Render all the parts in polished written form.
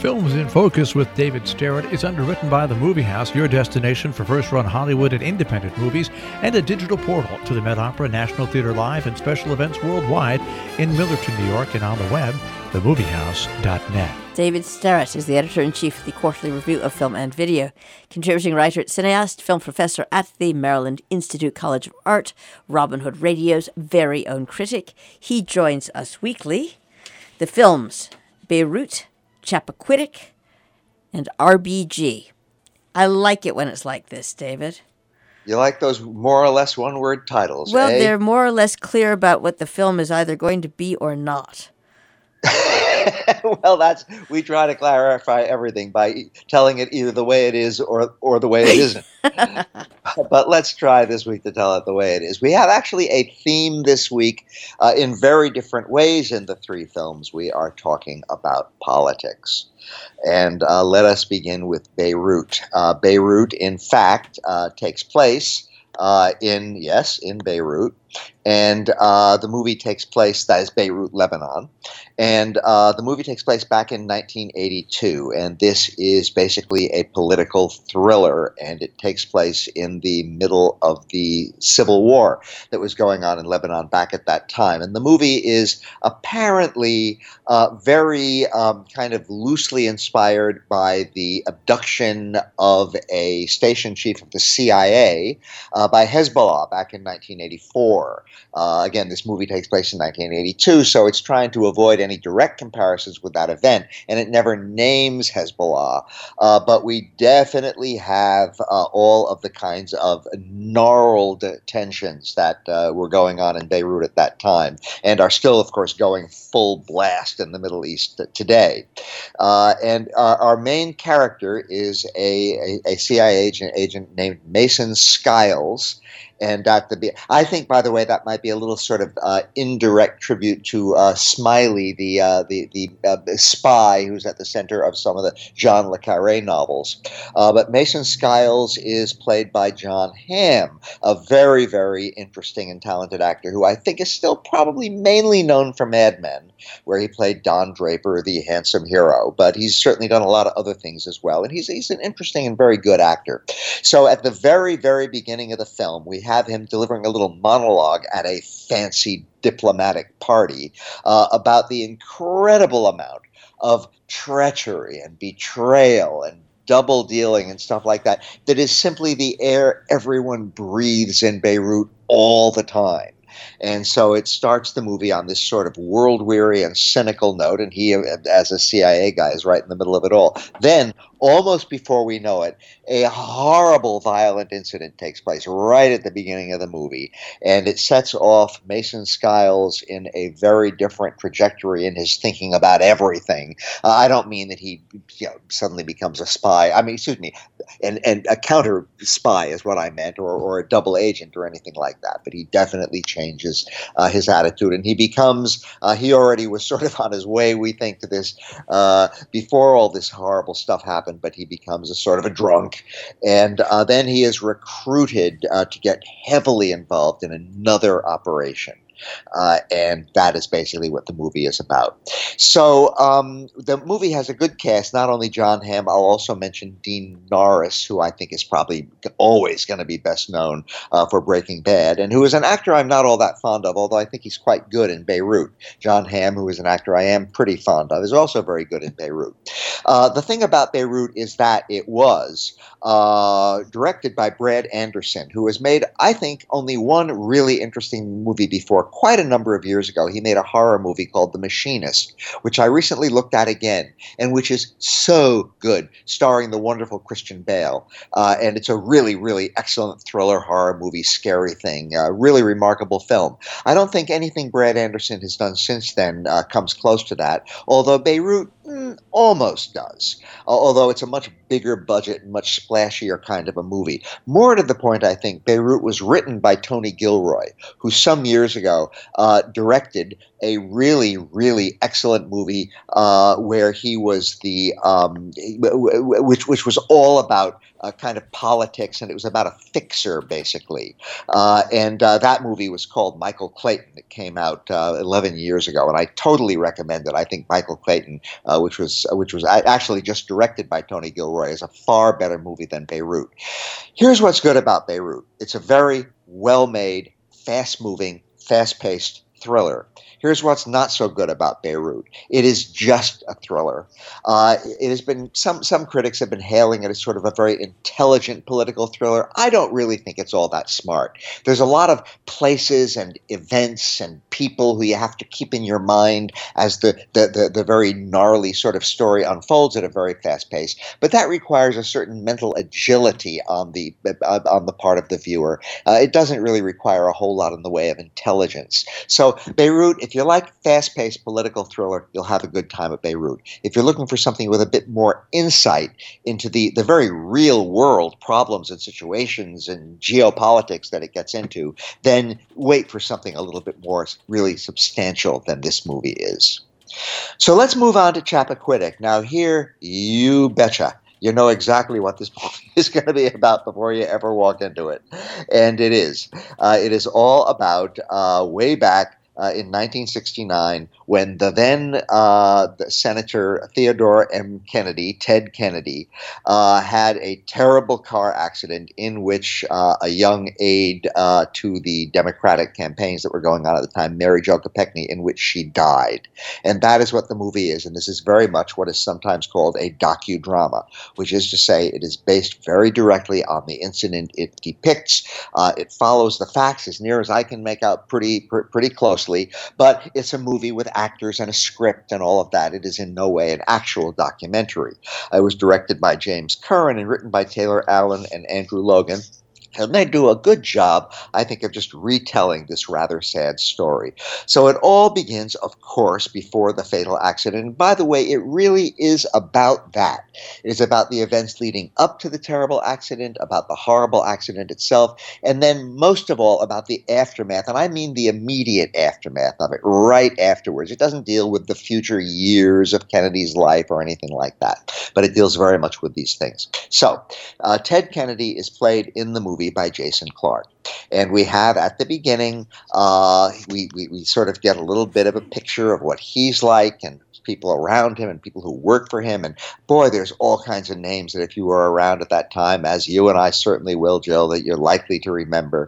Films in Focus with David Sterrett is underwritten by The Movie House, your destination for first-run Hollywood and independent movies, and a digital portal to the Met Opera, National Theatre Live, and special events worldwide in Millerton, New York, and on the web, themoviehouse.net. David Sterrett is the editor-in-chief of the Quarterly Review of Film and Video, contributing writer, cineast, film professor at the Maryland Institute College of Art, Robin Hood Radio's very own critic. He joins us weekly. The films, Beirut, Chappaquiddick, and RBG. I like it when it's like this, David. You like those more or less one-word titles, Well, eh? they're more or less clear about what the film is either going to be or not. Well, we try to clarify everything by telling it either the way it is or the way it isn't. But let's try this week to tell it the way it is. We have actually a theme this week in very different ways in the three films. We are talking about politics. And let us begin with Beirut. Beirut, in fact, takes place in Beirut. And the movie takes place, that is Beirut, Lebanon. And the movie takes place back in 1982. And this is basically a political thriller. And it takes place in the middle of the civil war that was going on in Lebanon back at that time. And the movie is apparently very kind of loosely inspired by the abduction of a station chief of the CIA by Hezbollah back in 1984. Again, this movie takes place in 1982, so it's trying to avoid any direct comparisons with that event, and it never names Hezbollah. But we definitely have all of the kinds of gnarled tensions that were going on in Beirut at that time, and are still, of course, going full blast in the Middle East today. And our main character is a CIA agent named Mason Skiles. And I think, by the way, that might be a little sort of indirect tribute to Smiley, the spy who's at the center of some of the John le Carré novels. But Mason Skiles is played by Jon Hamm, a very, very interesting and talented actor who I think is still probably mainly known for Mad Men, where he played Don Draper, the handsome hero. But he's certainly done a lot of other things as well. And he's an interesting and very good actor. So at the very, very beginning of the film, we have him delivering a little monologue at a fancy diplomatic party about the incredible amount of treachery and betrayal and double dealing and stuff like that is simply the air everyone breathes in Beirut all the time. And so it starts the movie on this sort of world-weary and cynical note, and he, as a CIA guy, is right in the middle of it all. Then, almost before we know it, a horrible, violent incident takes place right at the beginning of the movie, and it sets off Mason Skiles in a very different trajectory in his thinking about everything. I don't mean that he suddenly becomes a spy. I mean, excuse me, and a counter spy is what I meant, or a double agent or anything like that, but he definitely changes his attitude, and he becomes, he already was sort of on his way, we think, to this before all this horrible stuff happened, but he becomes a sort of a drunk, and then he is recruited to get heavily involved in another operation. And that is basically what the movie is about. So the movie has a good cast, not only Jon Hamm, I'll also mention Dean Norris, who I think is probably always going to be best known for Breaking Bad, and who is an actor I'm not all that fond of, although I think he's quite good in Beirut. Jon Hamm, who is an actor I am pretty fond of, is also very good in Beirut. The thing about Beirut is that it was directed by Brad Anderson, who has made, I think, only one really interesting movie before quite a number of years ago. He made a horror movie called The Machinist, which I recently looked at again, and which is so good, starring the wonderful Christian Bale. And it's a really, really excellent thriller horror movie, scary thing, really remarkable film. I don't think anything Brad Anderson has done since then comes close to that, although Beirut almost does, although it's a much bigger budget and much splashier kind of a movie. More to the point, I think, Beirut was written by Tony Gilroy, who some years ago directed a really, really excellent movie where he was the which was all about kind of politics, and it was about a fixer, basically. And that movie was called Michael Clayton. It came out 11 years ago, and I totally recommend it. I think Michael Clayton which was actually just directed by Tony Gilroy, is a far better movie than Beirut. Here's what's good about Beirut. It's a very well-made, fast-moving, fast-paced thriller. Here's what's not so good about Beirut. It is just a thriller. It has been some critics have been hailing it as sort of a very intelligent political thriller. I don't really think it's all that smart. There's a lot of places and events and people who you have to keep in your mind as the very gnarly sort of story unfolds at a very fast pace. But that requires a certain mental agility on the part of the viewer. It doesn't really require a whole lot in the way of intelligence. So Beirut, if you like fast-paced political thriller, you'll have a good time at Beirut. If you're looking for something with a bit more insight into the very real-world problems and situations and geopolitics that it gets into, then wait for something a little bit more really substantial than this movie is. So let's move on to Chappaquiddick. Now here, you betcha, you know exactly what this movie is going to be about before you ever walk into it. And it is. It is all about way back in 1969, when the then the Senator Theodore M. Kennedy, Ted Kennedy, had a terrible car accident in which a young aide to the Democratic campaigns that were going on at the time, Mary Jo Kopechne, in which she died. And that is what the movie is. And this is very much what is sometimes called a docudrama, which is to say it is based very directly on the incident it depicts. It follows the facts as near as I can make out pretty closely. But it's a movie with actors and a script and all of that. It is in no way an actual documentary. It was directed by James Curran and written by Taylor Allen and Andrew Logan. And they do a good job, I think, of just retelling this rather sad story. So it all begins, of course, before the fatal accident. And by the way, it really is about that. It is about the events leading up to the terrible accident, about the horrible accident itself, and then most of all about the aftermath. And I mean the immediate aftermath of it, right afterwards. It doesn't deal with the future years of Kennedy's life or anything like that, but it deals very much with these things. So Ted Kennedy is played in the movie by Jason Clarke. And we have at the beginning, we sort of get a little bit of a picture of what he's like and people around him and people who work for him. And boy, there's all kinds of names that if you were around at that time, as you and I certainly will, Jill, that you're likely to remember.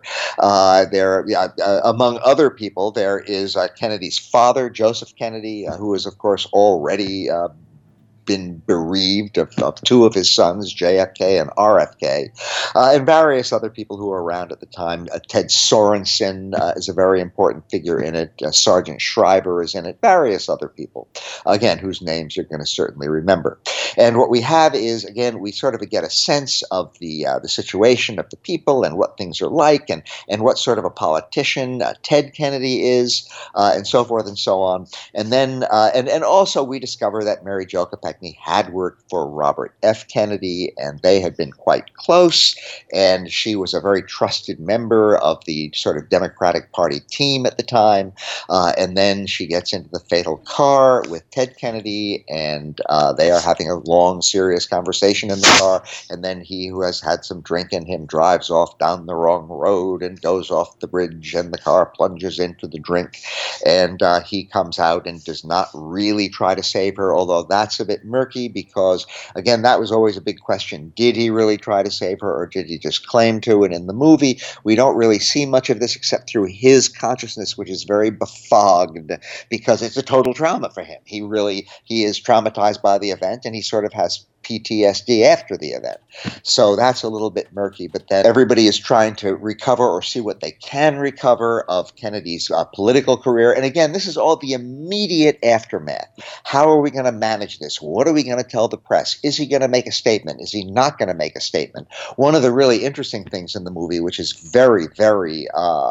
Among other people, there is Kennedy's father, Joseph Kennedy, who is, of course, already been bereaved of two of his sons, JFK and RFK, and various other people who were around at the time. Ted Sorensen is a very important figure in it. Sergeant Schreiber is in it. Various other people, again, whose names you're going to certainly remember. And what we have is, again, we sort of get a sense of the situation of the people and what things are like and what sort of a politician Ted Kennedy is, and so forth and so on. And then, and also we discover that Mary Jo Kopechne had worked for Robert F. Kennedy, and they had been quite close, and she was a very trusted member of the sort of Democratic Party team at the time, and then she gets into the fatal car with Ted Kennedy, and they are having a long, serious conversation in the car, and then he, who has had some drink in him, drives off down the wrong road and goes off the bridge, and the car plunges into the drink, and he comes out and does not really try to save her, although that's a bit murky because, again, that was always a big question. Did he really try to save her, or did he just claim to? And in the movie, we don't really see much of this except through his consciousness, which is very befogged because it's a total trauma for him. He is traumatized by the event, and he sort of has PTSD after the event. So that's a little bit murky, but then everybody is trying to recover or see what they can recover of Kennedy's political career. And again, this is all the immediate aftermath. How are we going to manage this? What are we going to tell the press? Is he going to make a statement? Is he not going to make a statement? One of the really interesting things in the movie, which is very, very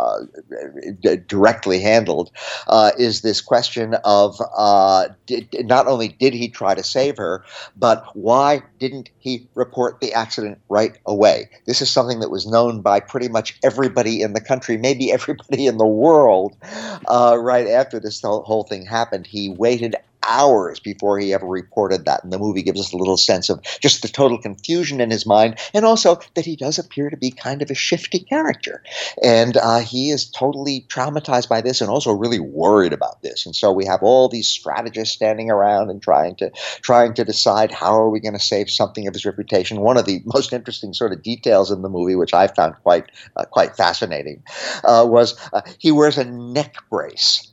directly handled, is this question of not only did he try to save her, but why didn't he report the accident right away? This is something that was known by pretty much everybody in the country, maybe everybody in the world, right after this whole thing happened. He waited hours before he ever reported that. And the movie gives us a little sense of just the total confusion in his mind, and also that he does appear to be kind of a shifty character. And he is totally traumatized by this and also really worried about this. And so we have all these strategists standing around and trying to decide how are we going to save something of his reputation. One of the most interesting sort of details in the movie, which I found quite fascinating, was he wears a neck brace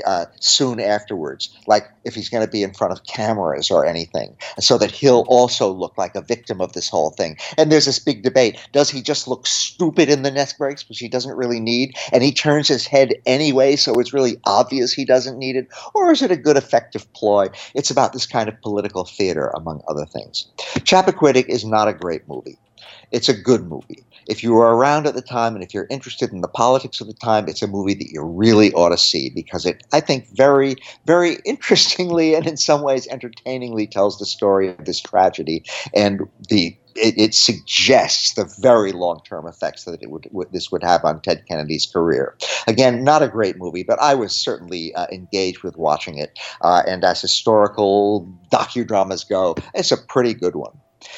soon afterwards, like if he's going to be in front of cameras or anything, so that he'll also look like a victim of this whole thing. And there's this big debate. Does he just look stupid in the neck brace, which he doesn't really need, and he turns his head anyway, so it's really obvious he doesn't need it? Or is it a good, effective ploy? It's about this kind of political theater, among other things. Chappaquiddick is not a great movie. It's a good movie. If you were around at the time and if you're interested in the politics of the time, it's a movie that you really ought to see, because it, I think, very, very interestingly and in some ways entertainingly tells the story of this tragedy, and it suggests the very long-term effects that this would have on Ted Kennedy's career. Again, not a great movie, but I was certainly engaged with watching it. And as historical docudramas go, it's a pretty good one.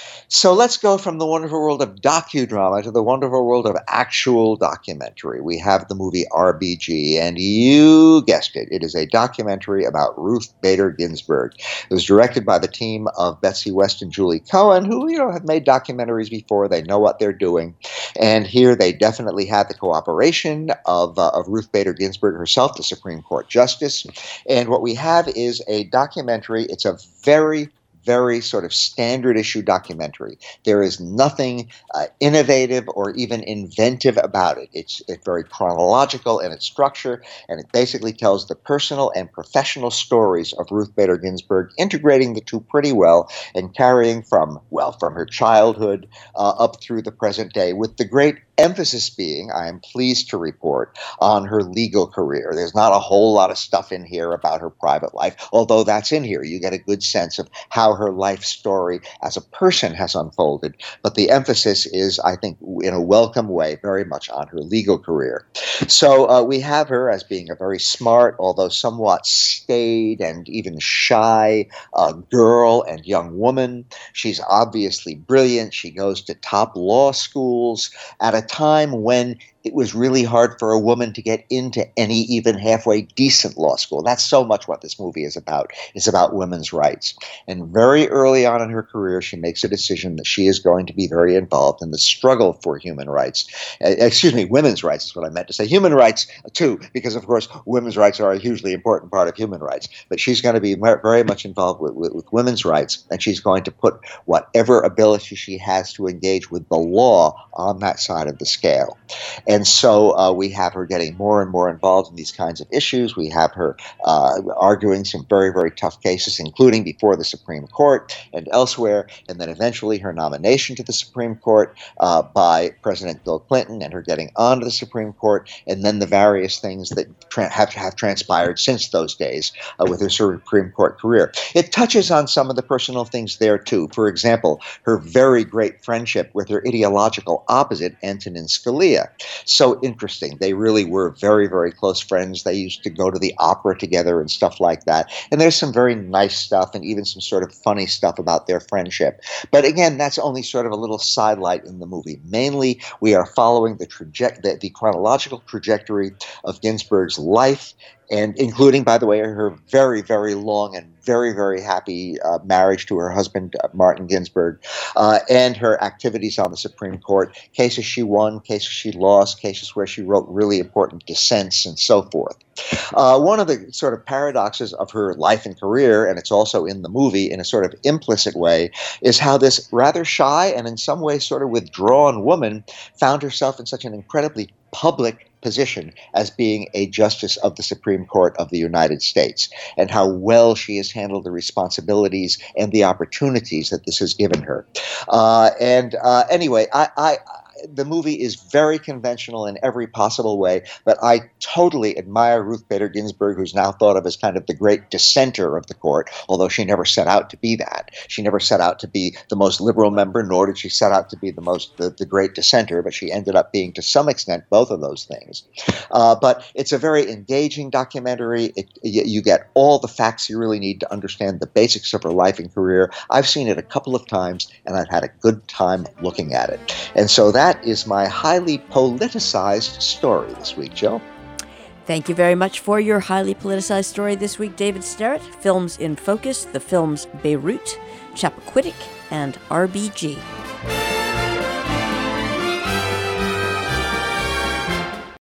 So let's go from the wonderful world of docudrama to the wonderful world of actual documentary. We have the movie RBG, and you guessed it. It is a documentary about Ruth Bader Ginsburg. It was directed by the team of Betsy West and Julie Cohen, who have made documentaries before. They know what they're doing. And here they definitely had the cooperation of Ruth Bader Ginsburg herself, the Supreme Court Justice. And what we have is a documentary. It's a very sort of standard issue documentary. There is nothing innovative or even inventive about it. It's very chronological in its structure, and it basically tells the personal and professional stories of Ruth Bader Ginsburg, integrating the two pretty well and carrying from her childhood up through the present day, with the great emphasis being, I am pleased to report, on her legal career. There's not a whole lot of stuff in here about her private life, although that's in here. You get a good sense of how her life story as a person has unfolded. But the emphasis is, I think, in a welcome way, very much on her legal career. So we have her as being a very smart, although somewhat staid and even shy girl and young woman. She's obviously brilliant. She goes to top law schools at a time when it was really hard for a woman to get into any even halfway decent law school. That's so much what this movie is about. It's about women's rights. And very early on in her career, she makes a decision that she is going to be very involved in the struggle for human rights. Women's rights is what I meant to say. Human rights, too, because, of course, women's rights are a hugely important part of human rights. But she's going to be very much involved with women's rights, and she's going to put whatever ability she has to engage with the law on that side of the scale. And so we have her getting more and more involved in these kinds of issues. We have her arguing some very, very tough cases, including before the Supreme Court and elsewhere, and then eventually her nomination to the Supreme Court by President Bill Clinton, and her getting onto the Supreme Court, and then the various things that have transpired since those days with her Supreme Court career. It touches on some of the personal things there, too. For example, her very great friendship with her ideological opposite, Antonin Scalia. So interesting. They really were very, very close friends. They used to go to the opera together and stuff like that. And there's some very nice stuff and even some sort of funny stuff about their friendship. But again, that's only sort of a little sidelight in the movie. Mainly, we are following the chronological trajectory of Ginsburg's life, and including, by the way, her very, very long and very, very happy marriage to her husband, Martin Ginsburg, and her activities on the Supreme Court, cases she won, cases she lost, cases where she wrote really important dissents, and so forth. One of the sort of paradoxes of her life and career, and it's also in the movie in a sort of implicit way, is how this rather shy and in some ways sort of withdrawn woman found herself in such an incredibly public position as being a justice of the Supreme Court of the United States, and how well she has handled the responsibilities and the opportunities that this has given her. Anyway, the movie is very conventional in every possible way, but I totally admire Ruth Bader Ginsburg, who's now thought of as kind of the great dissenter of the court, although she never set out to be that. She never set out to be the most liberal member, nor did she set out to be the great dissenter, but she ended up being, to some extent, both of those things. But it's a very engaging documentary. You get all the facts you really need to understand the basics of her life and career. I've seen it a couple of times, and I've had a good time looking at it. And so that is my highly politicized story this week, Jill. Thank you very much for your highly politicized story this week, David Sterrett. Films in focus, the films Beirut, Chappaquiddick, and RBG.